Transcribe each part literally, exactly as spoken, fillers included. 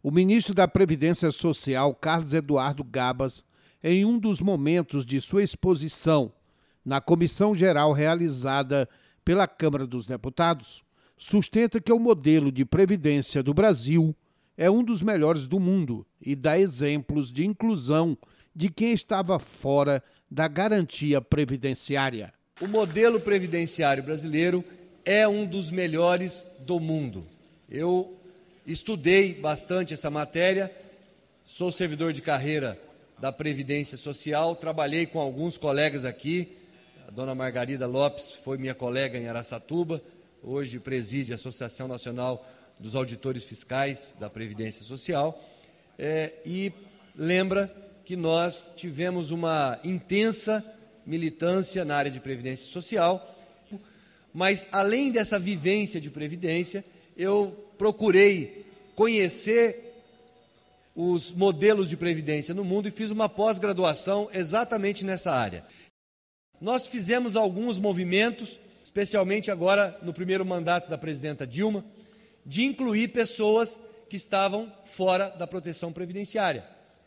O ministro da Previdência Social, Carlos Eduardo Gabas, em um dos momentos de sua exposição na comissão geral realizada pela Câmara dos Deputados, sustenta que o modelo de previdência do Brasil é um dos melhores do mundo e dá exemplos de inclusão de quem estava fora da garantia previdenciária. O modelo previdenciário brasileiro é um dos melhores do mundo. Eu estudei bastante essa matéria, sou servidor de carreira da Previdência Social, trabalhei com alguns colegas aqui, a dona Margarida Lopes foi minha colega em Araçatuba, hoje preside a Associação Nacional dos Auditores Fiscais da Previdência Social, é, e lembra que nós tivemos uma intensa militância na área de Previdência Social, mas além dessa vivência de Previdência, eu procurei conhecer os modelos de Previdência no mundo e fiz uma pós-graduação exatamente nessa área. Nós fizemos alguns movimentos, especialmente agora no primeiro mandato da presidenta Dilma, de incluir pessoas que estavam fora da proteção previdenciária,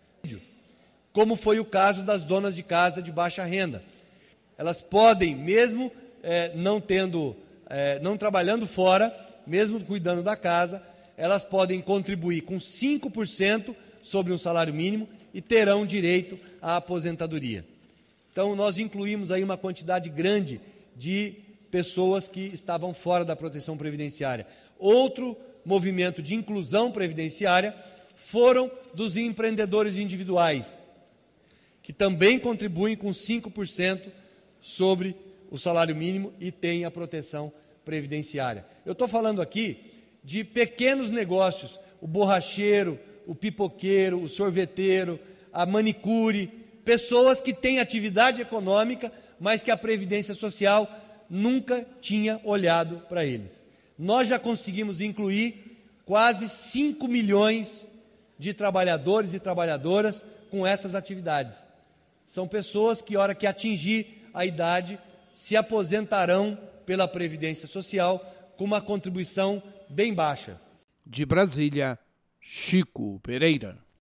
como foi o caso das donas de casa de baixa renda. Elas podem, mesmo eh, não tendo, eh, não trabalhando fora, mesmo cuidando da casa, elas podem contribuir com cinco por cento sobre um salário mínimo e terão direito à aposentadoria. Então, nós incluímos aí uma quantidade grande de pessoas que estavam fora da proteção previdenciária. Outro movimento de inclusão previdenciária foram dos empreendedores individuais, que também contribuem com cinco por cento sobre o salário mínimo e têm a proteção previdenciária. Eu estou falando aqui de pequenos negócios, o borracheiro, o pipoqueiro, o sorveteiro, a manicure, pessoas que têm atividade econômica, mas que a Previdência Social nunca tinha olhado para eles. Nós já conseguimos incluir quase cinco milhões de trabalhadores e trabalhadoras com essas atividades. São pessoas que, na hora que atingir a idade, se aposentarão pela Previdência Social com uma contribuição bem baixa. De Brasília, Chico Pereira.